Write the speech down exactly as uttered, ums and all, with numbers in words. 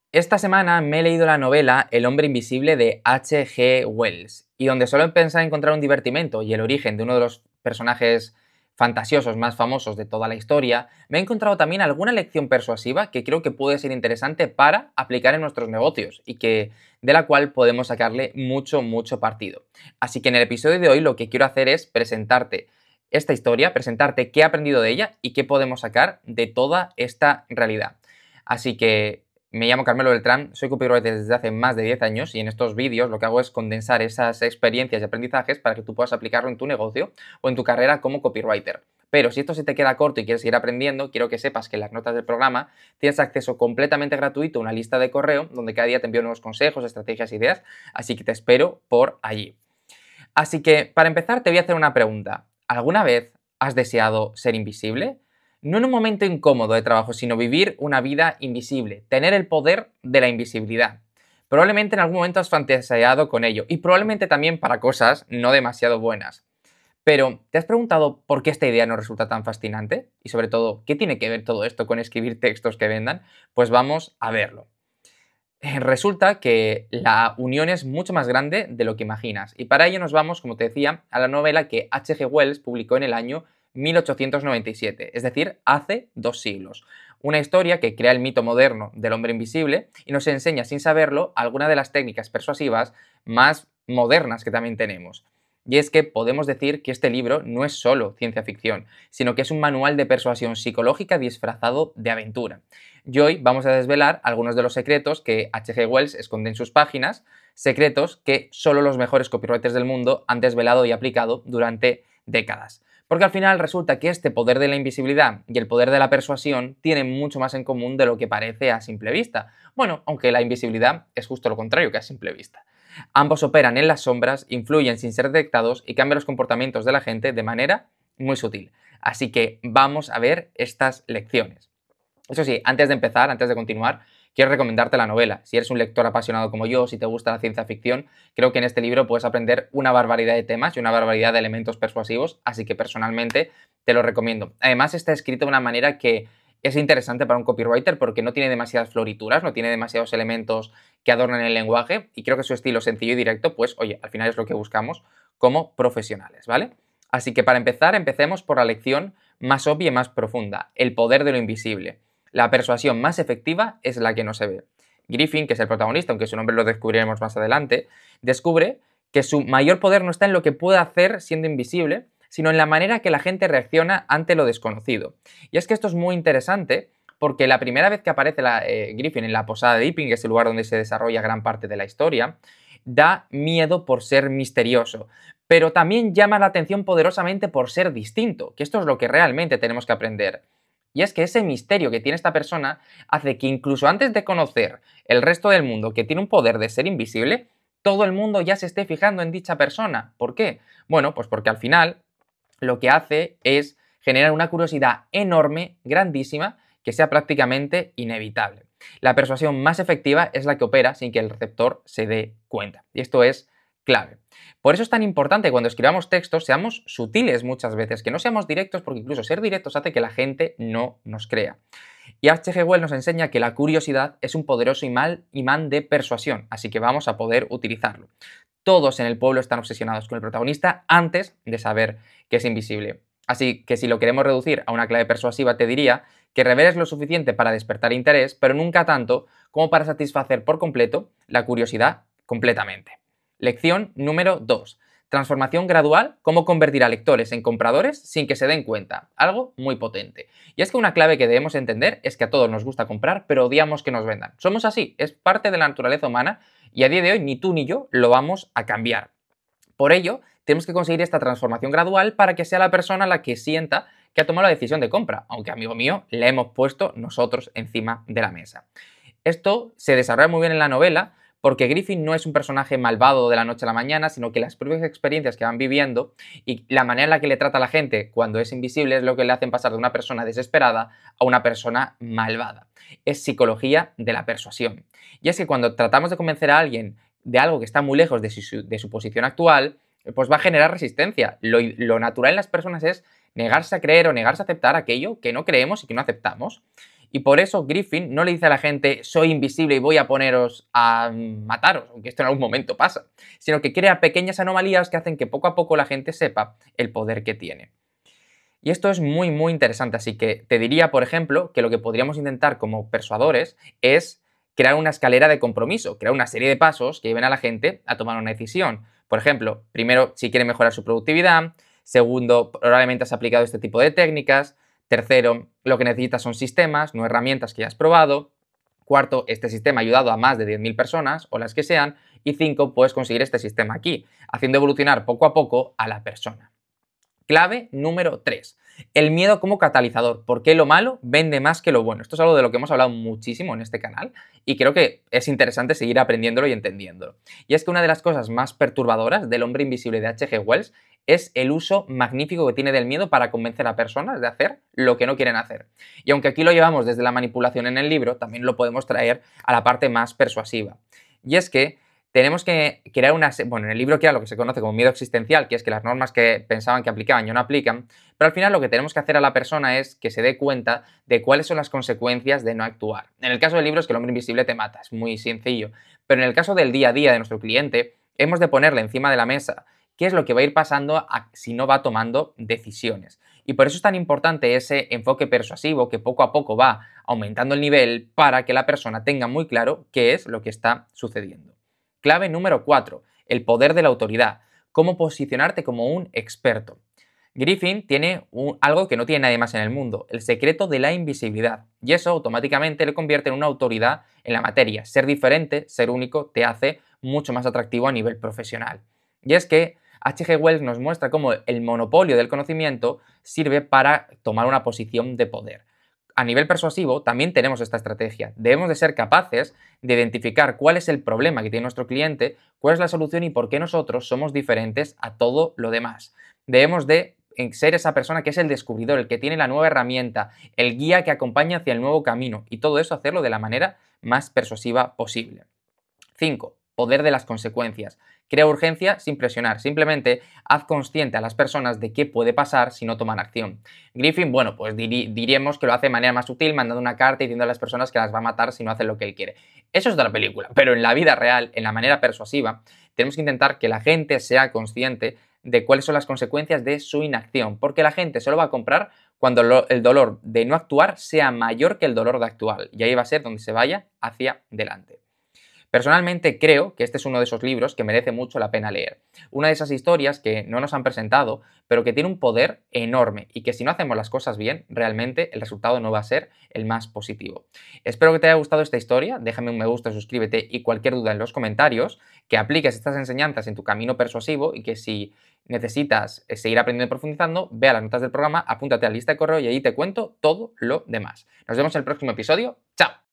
Esta semana me he leído la novela El hombre invisible de H G Wells, y donde solo pensaba encontrar un divertimento y el origen de uno de los personajes fantasiosos más famosos de toda la historia, me he encontrado también alguna lección persuasiva que creo que puede ser interesante para aplicar en nuestros negocios y que de la cual podemos sacarle mucho, mucho partido. Así que en el episodio de hoy lo que quiero hacer es presentarte esta historia, presentarte qué he aprendido de ella y qué podemos sacar de toda esta realidad. Así que me llamo Carmelo Beltrán, soy copywriter desde hace más de diez años y en estos vídeos lo que hago es condensar esas experiencias y aprendizajes para que tú puedas aplicarlo en tu negocio o en tu carrera como copywriter. Pero si esto se te queda corto y quieres seguir aprendiendo, quiero que sepas que en las notas del programa tienes acceso completamente gratuito a una lista de correo donde cada día te envío nuevos consejos, estrategias, ideas, así que te espero por allí. Así que, para empezar, te voy a hacer una pregunta. ¿Alguna vez has deseado ser invisible? No en un momento incómodo de trabajo, sino vivir una vida invisible, tener el poder de la invisibilidad. Probablemente en algún momento has fantaseado con ello y probablemente también para cosas no demasiado buenas. Pero, ¿te has preguntado por qué esta idea no resulta tan fascinante? Y sobre todo, ¿qué tiene que ver todo esto con escribir textos que vendan? Pues vamos a verlo. Eh, Resulta que la unión es mucho más grande de lo que imaginas. Y para ello nos vamos, como te decía, a la novela que H G Wells publicó en el año mil ochocientos noventa y siete, es decir, hace dos siglos. Una historia que crea el mito moderno del hombre invisible y nos enseña, sin saberlo, algunas de las técnicas persuasivas más modernas que también tenemos. Y es que podemos decir que este libro no es solo ciencia ficción, sino que es un manual de persuasión psicológica disfrazado de aventura. Y hoy vamos a desvelar algunos de los secretos que H G Wells esconde en sus páginas, secretos que solo los mejores copywriters del mundo han desvelado y aplicado durante décadas. Porque al final resulta que este poder de la invisibilidad y el poder de la persuasión tienen mucho más en común de lo que parece a simple vista. Bueno, aunque la invisibilidad es justo lo contrario que a simple vista. Ambos operan en las sombras, influyen sin ser detectados y cambian los comportamientos de la gente de manera muy sutil. Así que vamos a ver estas lecciones. Eso sí, antes de empezar, antes de continuar, quiero recomendarte la novela. Si eres un lector apasionado como yo, si te gusta la ciencia ficción, creo que en este libro puedes aprender una barbaridad de temas y una barbaridad de elementos persuasivos, así que personalmente te lo recomiendo. Además, está escrito de una manera que es interesante para un copywriter porque no tiene demasiadas florituras, no tiene demasiados elementos que adornan el lenguaje y creo que su estilo sencillo y directo, pues oye, al final es lo que buscamos como profesionales, ¿vale? Así que para empezar, empecemos por la lección más obvia y más profunda, el poder de lo invisible. La persuasión más efectiva es la que no se ve. Griffin, que es el protagonista, aunque su nombre lo descubriremos más adelante, descubre que su mayor poder no está en lo que puede hacer siendo invisible, sino en la manera que la gente reacciona ante lo desconocido. Y es que esto es muy interesante porque la primera vez que aparece la, eh, Griffin en la posada de Iping, que es el lugar donde se desarrolla gran parte de la historia, da miedo por ser misterioso, pero también llama la atención poderosamente por ser distinto, que esto es lo que realmente tenemos que aprender. Y es que ese misterio que tiene esta persona hace que incluso antes de conocer el resto del mundo que tiene un poder de ser invisible, todo el mundo ya se esté fijando en dicha persona. ¿Por qué? Bueno, pues porque al final lo que hace es generar una curiosidad enorme, grandísima, que sea prácticamente inevitable. La persuasión más efectiva es la que opera sin que el receptor se dé cuenta. Y esto es clave. Por eso es tan importante que cuando escribamos textos seamos sutiles muchas veces, que no seamos directos, porque incluso ser directos hace que la gente no nos crea. Y H G Wells nos enseña que la curiosidad es un poderoso imán de persuasión, así que vamos a poder utilizarlo. Todos en el pueblo están obsesionados con el protagonista antes de saber que es invisible. Así que si lo queremos reducir a una clave persuasiva, te diría que reveles lo suficiente para despertar interés, pero nunca tanto como para satisfacer por completo la curiosidad completamente. Lección número dos. Transformación gradual, cómo convertir a lectores en compradores sin que se den cuenta. Algo muy potente. Y es que una clave que debemos entender es que a todos nos gusta comprar, pero odiamos que nos vendan. Somos así, es parte de la naturaleza humana y a día de hoy ni tú ni yo lo vamos a cambiar. Por ello, tenemos que conseguir esta transformación gradual para que sea la persona la que sienta que ha tomado la decisión de compra, aunque amigo mío, le hemos puesto nosotros encima de la mesa. Esto se desarrolla muy bien en la novela porque Griffin no es un personaje malvado de la noche a la mañana, sino que las propias experiencias que van viviendo y la manera en la que le trata a la gente cuando es invisible es lo que le hacen pasar de una persona desesperada a una persona malvada. Es psicología de la persuasión. Y es que cuando tratamos de convencer a alguien de algo que está muy lejos de su, de su posición actual, pues va a generar resistencia. Lo, lo natural en las personas es negarse a creer o negarse a aceptar aquello que no creemos y que no aceptamos. Y por eso Griffin no le dice a la gente soy invisible y voy a poneros a mataros, aunque esto en algún momento pasa, sino que crea pequeñas anomalías que hacen que poco a poco la gente sepa el poder que tiene. Y esto es muy muy interesante, así que te diría, por ejemplo, que lo que podríamos intentar como persuadores es crear una escalera de compromiso, crear una serie de pasos que lleven a la gente a tomar una decisión. Por ejemplo, primero, si quiere mejorar su productividad; segundo, probablemente has aplicado este tipo de técnicas; tercero, lo que necesitas son sistemas, no herramientas que ya has probado; cuarto, este sistema ha ayudado a más de diez mil personas, o las que sean; y cinco, puedes conseguir este sistema aquí, haciendo evolucionar poco a poco a la persona. Clave número tres. El miedo como catalizador. ¿Por qué lo malo vende más que lo bueno? Esto es algo de lo que hemos hablado muchísimo en este canal y creo que es interesante seguir aprendiéndolo y entendiéndolo. Y es que una de las cosas más perturbadoras del hombre invisible de H G Wells es el uso magnífico que tiene del miedo para convencer a personas de hacer lo que no quieren hacer. Y aunque aquí lo llevamos desde la manipulación en el libro, también lo podemos traer a la parte más persuasiva. Y es que tenemos que crear una... Bueno, en el libro queda lo que se conoce como miedo existencial, que es que las normas que pensaban que aplicaban ya no aplican, pero al final lo que tenemos que hacer a la persona es que se dé cuenta de cuáles son las consecuencias de no actuar. En el caso del libro es que el hombre invisible te mata, es muy sencillo, pero en el caso del día a día de nuestro cliente, hemos de ponerle encima de la mesa qué es lo que va a ir pasando a, si no va tomando decisiones. Y por eso es tan importante ese enfoque persuasivo que poco a poco va aumentando el nivel para que la persona tenga muy claro qué es lo que está sucediendo. Clave número cuatro. El poder de la autoridad. Cómo posicionarte como un experto. Griffin tiene un, algo que no tiene nadie más en el mundo, el secreto de la invisibilidad. Y eso automáticamente le convierte en una autoridad en la materia. Ser diferente, ser único, te hace mucho más atractivo a nivel profesional. Y es que H G Wells nos muestra cómo el monopolio del conocimiento sirve para tomar una posición de poder. A nivel persuasivo también tenemos esta estrategia. Debemos de ser capaces de identificar cuál es el problema que tiene nuestro cliente, cuál es la solución y por qué nosotros somos diferentes a todo lo demás. Debemos de ser esa persona que es el descubridor, el que tiene la nueva herramienta, el guía que acompaña hacia el nuevo camino, y todo eso hacerlo de la manera más persuasiva posible. cinco. Poder de las consecuencias. Crea urgencia sin presionar, simplemente haz consciente a las personas de qué puede pasar si no toman acción. Griffin, bueno, pues diri diríamos que lo hace de manera más sutil, mandando una carta y diciendo a las personas que las va a matar si no hacen lo que él quiere. Eso es de la película, pero en la vida real, en la manera persuasiva, tenemos que intentar que la gente sea consciente de cuáles son las consecuencias de su inacción, porque la gente solo va a comprar cuando lo, el dolor de no actuar sea mayor que el dolor de actuar, y ahí va a ser donde se vaya hacia adelante. Personalmente creo que este es uno de esos libros que merece mucho la pena leer. Una de esas historias que no nos han presentado, pero que tiene un poder enorme y que si no hacemos las cosas bien, realmente el resultado no va a ser el más positivo. Espero que te haya gustado esta historia, déjame un me gusta, suscríbete y cualquier duda en los comentarios, que apliques estas enseñanzas en tu camino persuasivo y que si necesitas seguir aprendiendo y profundizando, ve a las notas del programa, apúntate a la lista de correo y ahí te cuento todo lo demás. Nos vemos en el próximo episodio. ¡Chao!